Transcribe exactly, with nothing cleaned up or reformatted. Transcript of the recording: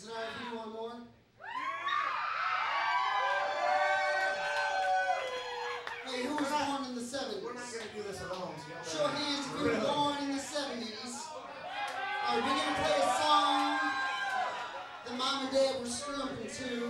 Is it all right if you do one more? Hey, who was born in the seventies? We're not going to do this alone. So Show of hands if you were born in the seventies. Alright, we're going to play a song that mom and dad were strumping to.